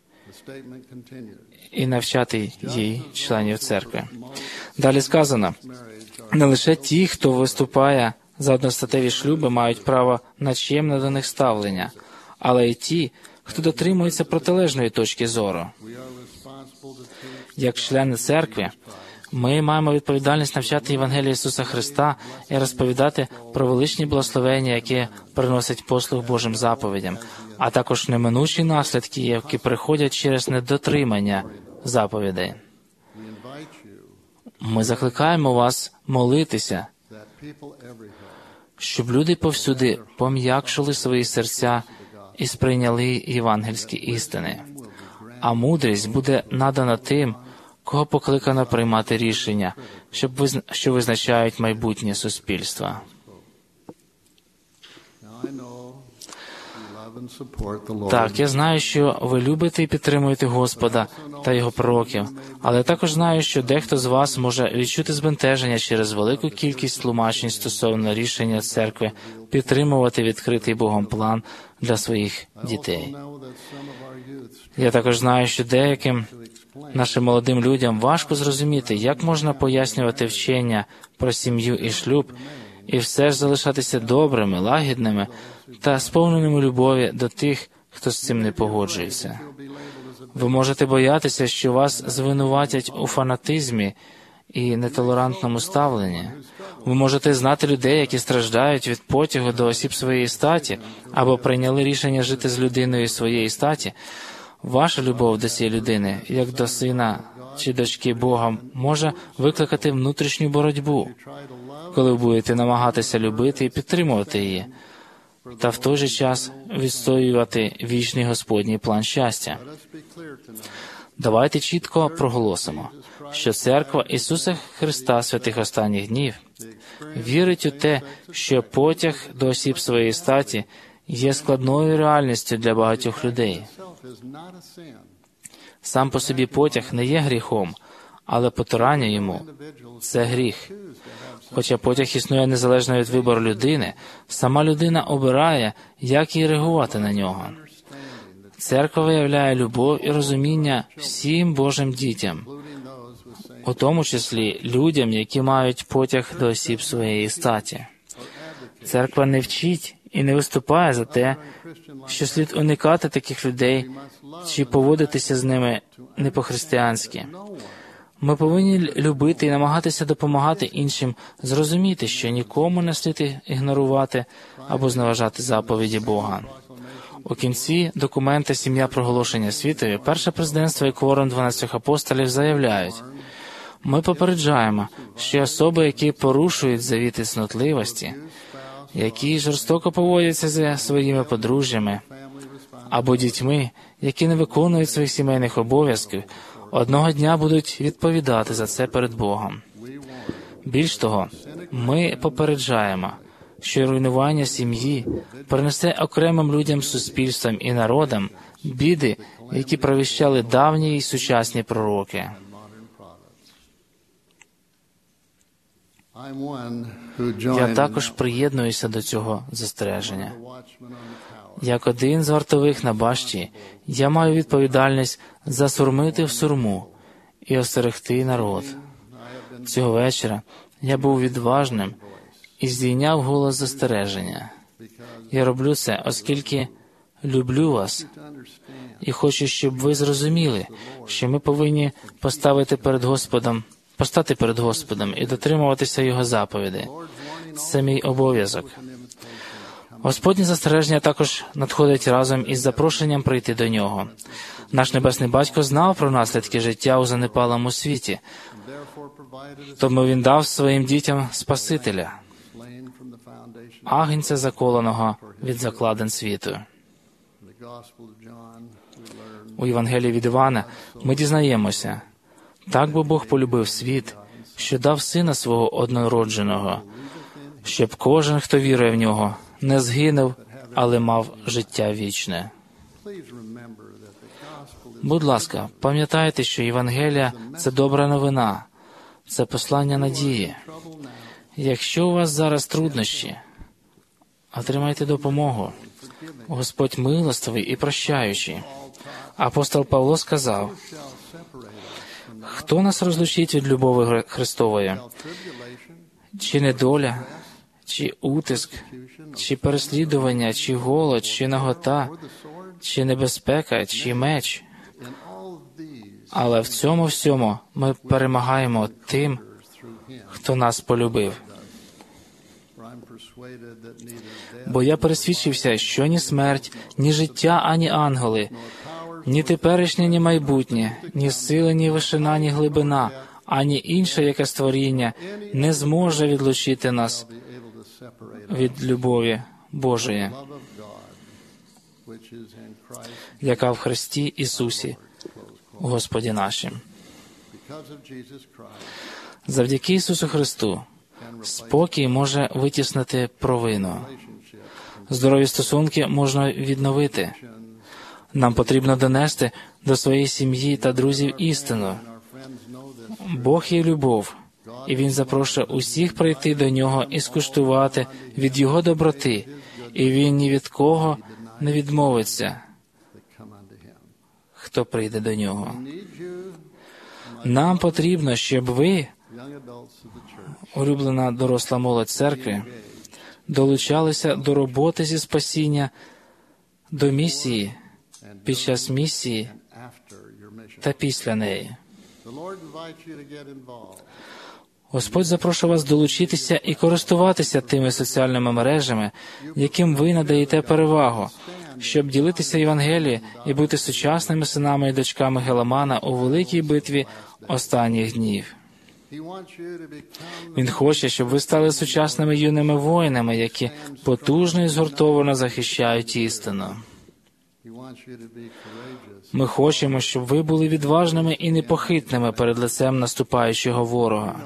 і навчати їй членів церкви. Далі сказано, не лише ті, хто виступає за одностатеві шлюби, мають право на чемне до них ставлення, але й ті, хто дотримується протилежної точки зору. Як члени церкви, ми маємо відповідальність навчати Євангелія Ісуса Христа і розповідати про величні благословення, які приносять послуг Божим заповідям, а також неминучі наслідки, які приходять через недотримання заповідей. Ми закликаємо вас молитися, щоб люди повсюди пом'якшили свої серця і сприйняли євангельські істини. А мудрість буде надана тим, кого покликано приймати рішення, щоб визна... що визначають майбутнє суспільства. Так, я знаю, що ви любите і підтримуєте Господа та Його пророків, але також знаю, що дехто з вас може відчути збентеження через велику кількість тлумачень стосовно рішення церкви підтримувати відкритий Богом план для своїх дітей. Я також знаю, що деяким нашим молодим людям важко зрозуміти, як можна пояснювати вчення про сім'ю і шлюб, і все ж залишатися добрими, лагідними та сповненими любові до тих, хто з цим не погоджується. Ви можете боятися, що вас звинуватять у фанатизмі і нетолерантному ставленні. Ви можете знати людей, які страждають від потягу до осіб своєї статі або прийняли рішення жити з людиною своєї статі. Ваша любов до цієї людини, як до сина чи дочки Бога, може викликати внутрішню боротьбу, коли ви будете намагатися любити і підтримувати її, та в той же час відстоювати вічний Господній план щастя. Давайте чітко проголосимо, що Церква Ісуса Христа святих останніх днів вірить у те, що потяг до осіб своєї статі є складною реальністю для багатьох людей. Сам по собі потяг не є гріхом, але потурання йому – це гріх. Хоча потяг існує незалежно від вибору людини, сама людина обирає, як їй реагувати на нього. Церква виявляє любов і розуміння всім Божим дітям, у тому числі людям, які мають потяг до осіб своєї статі. Церква не вчить і не виступає за те, що слід уникати таких людей чи поводитися з ними не по-християнськи. Ми повинні любити і намагатися допомагати іншим зрозуміти, що нікому не слід ігнорувати або зневажати заповіді Бога. У кінці документа «Сім'я проголошення світові» перше президентство і кворум дванадцятьох апостолів заявляють: «Ми попереджаємо, що особи, які порушують завіти цнотливості, які жорстоко поводяться зі своїми подружжями або дітьми, які не виконують своїх сімейних обов'язків, одного дня будуть відповідати за це перед Богом». Більш того, ми попереджаємо, що руйнування сім'ї принесе окремим людям, суспільствам і народам біди, які провіщали давні і сучасні пророки. Я також приєднуюся до цього застереження. Як один з вартових на башті, я маю відповідальність засурмити в сурму і остерегти народ. Цього вечора я був відважним і здійняв голос застереження. Я роблю це, оскільки люблю вас і хочу, щоб ви зрозуміли, що ми повинні поставити перед Господом, постати перед Господом і дотримуватися Його заповідей. Це мій обов'язок. Господнє застереження також надходить разом із запрошенням прийти до Нього. Наш Небесний Батько знав про наслідки життя у занепалому світі, тому Він дав своїм дітям Спасителя, агнця заколеного від закладин світу. У Євангелії від Івана ми дізнаємося: «Так би Бог полюбив світ, що дав Сина Свого однородженого, щоб кожен, хто вірує в Нього, не згинув, але мав життя вічне». Будь ласка, пам'ятайте, що Євангелія – це добра новина, це послання надії. Якщо у вас зараз труднощі, отримайте допомогу. Господь милостивий і прощаючий. Апостол Павло сказав: «Хто нас розлучить від любові Христової? Чи недоля, чи утиск, чи переслідування, чи голод, чи нагота, чи небезпека, чи меч? Але в цьому всьому ми перемагаємо тим, хто нас полюбив». Бо я пересвідчився, що ні смерть, ні життя, ані ангели, ні теперішнє, ні майбутнє, ні сили, ні вишина, ні глибина, ані інше яке створіння не зможе відлучити нас від любові Божої, яка в Христі Ісусі, Господі нашим. Завдяки Ісусу Христу спокій може витіснити провину. Здорові стосунки можна відновити. Нам потрібно донести до своєї сім'ї та друзів істину. Бог є любов, і Він запрошує усіх прийти до Нього і скуштувати від Його доброти, і Він ні від кого не відмовиться, хто прийде до Нього. Нам потрібно, щоб ви, улюблена доросла молодь церкви, долучалися до роботи зі спасіння, до місії, під час місії та після неї. Господь запрошує вас долучитися і користуватися тими соціальними мережами, яким ви надаєте перевагу, щоб ділитися Євангелієм і бути сучасними синами і дочками Геламана у великій битві останніх днів. Він хоче, щоб ви стали сучасними юними воїнами, які потужно і згуртовано захищають істину. Ми хочемо, щоб ви були відважними і непохитними перед лицем наступаючого ворога.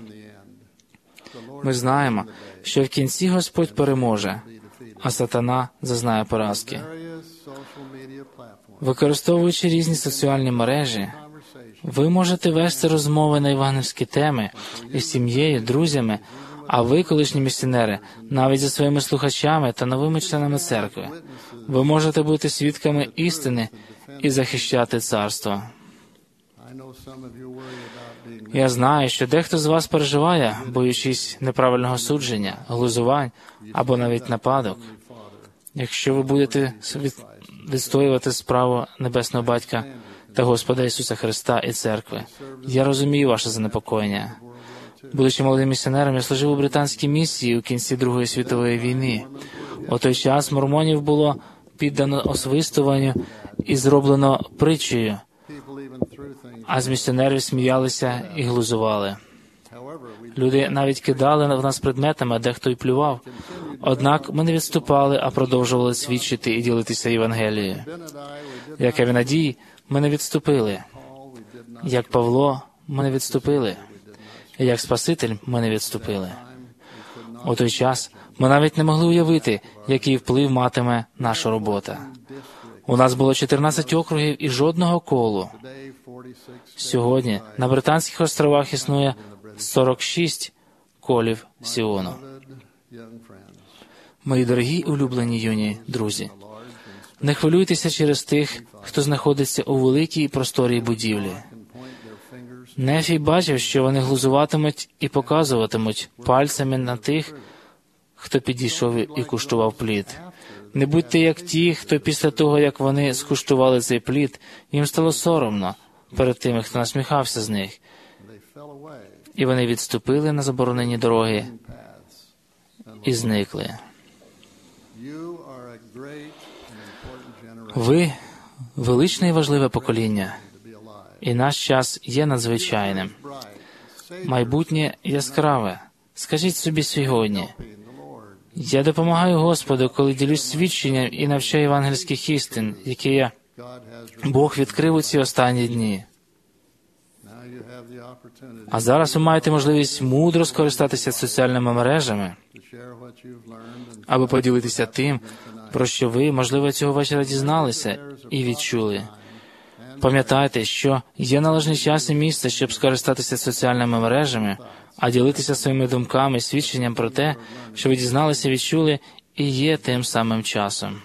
Ми знаємо, що в кінці Господь переможе, а сатана зазнає поразки. Використовуючи різні соціальні мережі, ви можете вести розмови на євангельські теми із сім'єю, друзями, а ви, колишні місіонери, навіть зі своїми слухачами та новими членами церкви, ви можете бути свідками істини і захищати царство. Я знаю, що дехто з вас переживає, боючись неправильного судження, глузувань або навіть нападок. Якщо ви будете відстоювати справу Небесного Батька та Господа Ісуса Христа і Церкви, я розумію ваше занепокоєння. Будучи молодим місіонером, я служив у британській місії у кінці Другої світової війни. У той час мормонів було піддано освистуванню і зроблено притчею, а з місіонерів сміялися і глузували. Люди навіть кидали в нас предметами, а дехто й плював. Однак ми не відступали, а продовжували свідчити і ділитися Євангелією. Як Авінадій, ми не відступили. Як Павло, ми не відступили. І як Спаситель, ми не відступили. У той час ми навіть не могли уявити, який вплив матиме наша робота. У нас було чотирнадцять округів і жодного колу. Сьогодні на Британських островах існує сорок шість колів Сіону. Мої дорогі улюблені юні друзі, не хвилюйтеся через тих, хто знаходиться у великій і просторій будівлі. Нефій бачив, що вони глузуватимуть і показуватимуть пальцями на тих, хто підійшов і куштував плід. Не будьте як ті, хто після того, як вони скуштували цей плід, їм стало соромно перед тими, хто насміхався з них. І вони відступили на заборонені дороги і зникли. Ви – величне і важливе покоління, і наш час є надзвичайним. Майбутнє яскраве. Скажіть собі сьогодні: я допомагаю Господу, коли ділюсь свідченням і навчаю євангельських істин, які я Бог відкрив у ці останні дні. А зараз ви маєте можливість мудро скористатися соціальними мережами, аби поділитися тим, про що ви, можливо, цього вечора дізналися і відчули. Пам'ятайте, що є належний час і місце, щоб скористатися соціальними мережами, а ділитися своїми думками, свідченням про те, що ви дізналися, відчули, і є тим самим часом.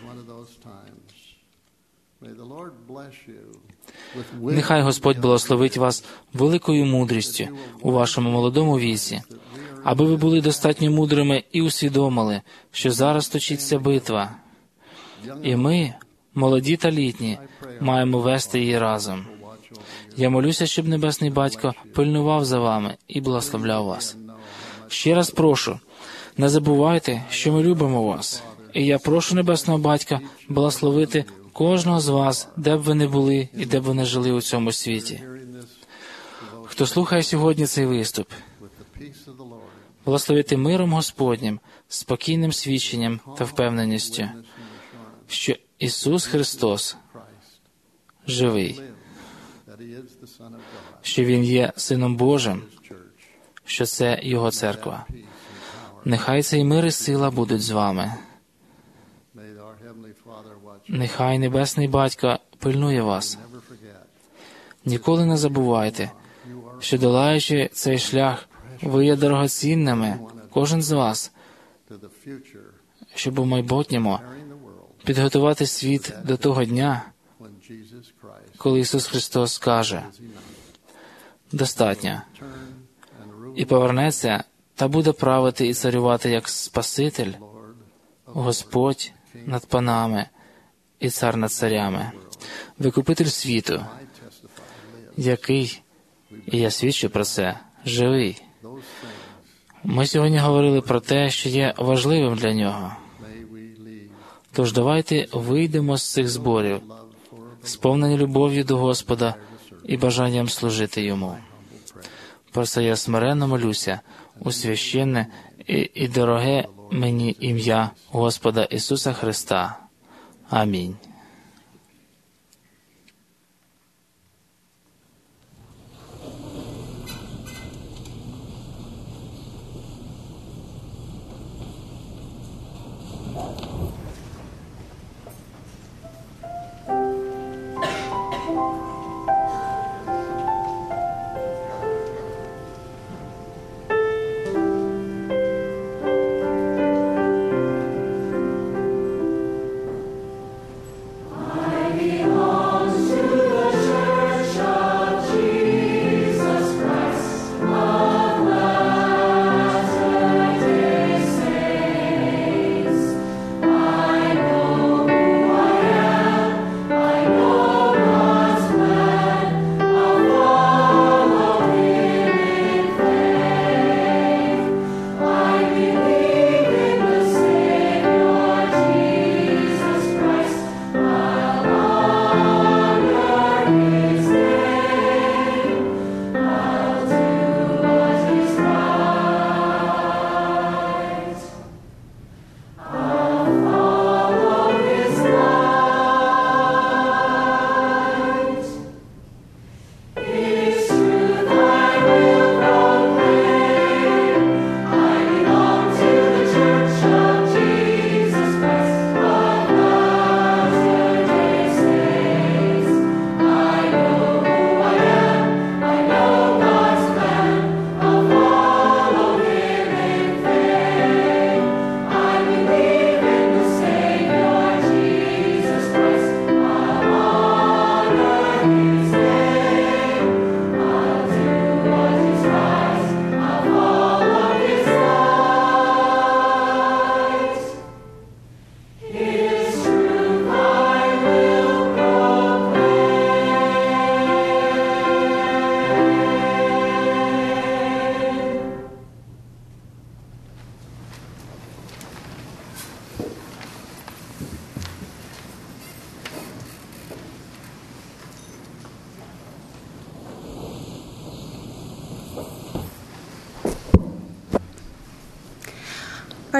Нехай Господь благословить вас великою мудрістю у вашому молодому віці, аби ви були достатньо мудрими і усвідомили, що зараз точиться битва. І ми, молоді та літні, маємо вести її разом. Я молюся, щоб Небесний Батько пильнував за вами і благословляв вас. Ще раз прошу, не забувайте, що ми любимо вас. І я прошу Небесного Батька благословити кожного з вас, де б ви не були і де б ви не жили у цьому світі. Хто слухає сьогодні цей виступ, благословити миром Господнім, спокійним свідченням та впевненістю, що Ісус Христос живий, що Він є Сином Божим, що це Його церква. Нехай цей мир і сила будуть з вами. Нехай Небесний Батько пильнує вас. Ніколи не забувайте, що, долаючи цей шлях, ви є дорогоцінними, кожен з вас, щоб у майбутньому підготувати світ до того дня, коли Ісус Христос скаже: «Достатньо», і повернеться та буде правити і царювати як Спаситель, Господь над панами і цар над царями, Викупитель світу, який, і я свідчу про це, живий. Ми сьогодні говорили про те, що є важливим для Нього. Тож давайте вийдемо з цих зборів, сповнені любов'ю до Господа і бажанням служити Йому. Про це я смиренно молюся у священне і, і дороге мені ім'я Господа Ісуса Христа. Амінь.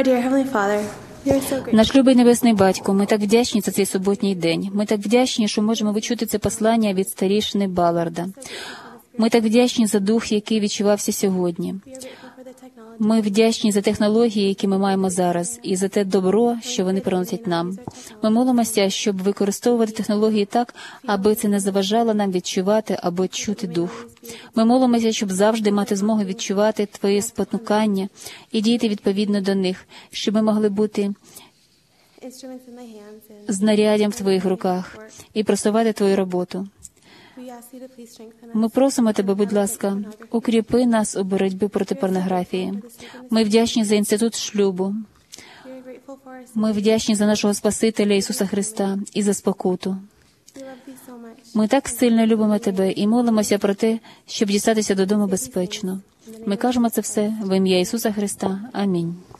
Our dear Heavenly Father, we are so grateful. Наш любий Небесний Батько, ми так вдячні за цей суботній день. Ми так вдячні, що можемо відчути це послання від старішини Балларда. Ми так вдячні за дух, який відчувався сьогодні. Ми вдячні за технології, які ми маємо зараз, і за те добро, що вони приносять нам. Ми молимося, щоб використовувати технології так, аби це не заважало нам відчувати або чути дух. Ми молимося, щоб завжди мати змогу відчувати Твоє спонукання і діяти відповідно до них, щоб ми могли бути знаряддям в Твоїх руках і просувати Твою роботу. Ми просимо Тебе, будь ласка, укріпи нас у боротьбі проти порнографії. Ми вдячні за інститут шлюбу. Ми вдячні за нашого Спасителя Ісуса Христа і за спокуту. Ми так сильно любимо Тебе і молимося про те, щоб дістатися додому безпечно. Ми кажемо це все в ім'я Ісуса Христа. Амінь.